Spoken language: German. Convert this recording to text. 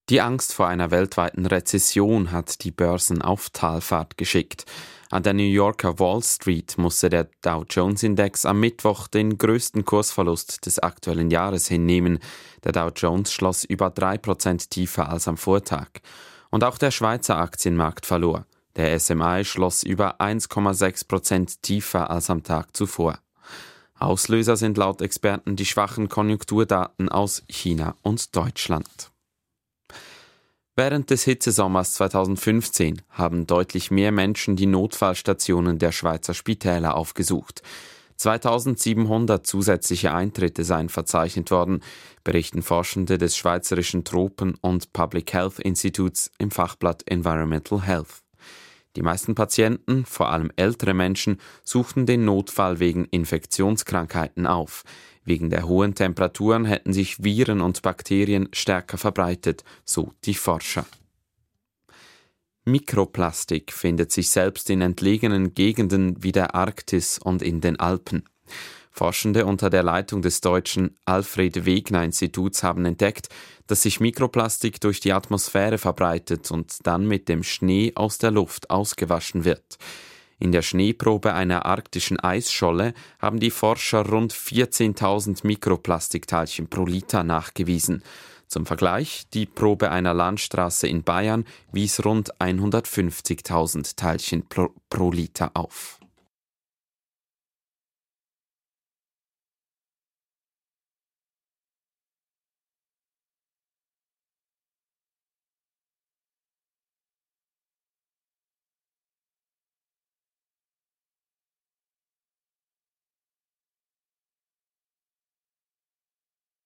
Die Angst vor einer weltweiten Rezession hat die Börsen auf Talfahrt geschickt. An der New Yorker Wall Street musste der Dow-Jones-Index am Mittwoch den größten Kursverlust des aktuellen Jahres hinnehmen. Der Dow Jones schloss über 3% tiefer als am Vortag. Und auch der Schweizer Aktienmarkt verlor. Der SMI schloss über 1,6% tiefer als am Tag zuvor. Auslöser sind laut Experten die schwachen Konjunkturdaten aus China und Deutschland. Während des Hitzesommers 2015 haben deutlich mehr Menschen die Notfallstationen der Schweizer Spitäler aufgesucht. 2700 zusätzliche Eintritte seien verzeichnet worden, berichten Forschende des Schweizerischen Tropen- und Public Health Instituts im Fachblatt Environmental Health. Die meisten Patienten, vor allem ältere Menschen, suchten den Notfall wegen Infektionskrankheiten auf. Wegen der hohen Temperaturen hätten sich Viren und Bakterien stärker verbreitet, so die Forscher. Mikroplastik findet sich selbst in entlegenen Gegenden wie der Arktis und in den Alpen. Forschende unter der Leitung des deutschen Alfred-Wegener-Instituts haben entdeckt, dass sich Mikroplastik durch die Atmosphäre verbreitet und dann mit dem Schnee aus der Luft ausgewaschen wird. In der Schneeprobe einer arktischen Eisscholle haben die Forscher rund 14.000 Mikroplastikteilchen pro Liter nachgewiesen. Zum Vergleich, die Probe einer Landstraße in Bayern wies rund 150.000 Teilchen pro Liter auf.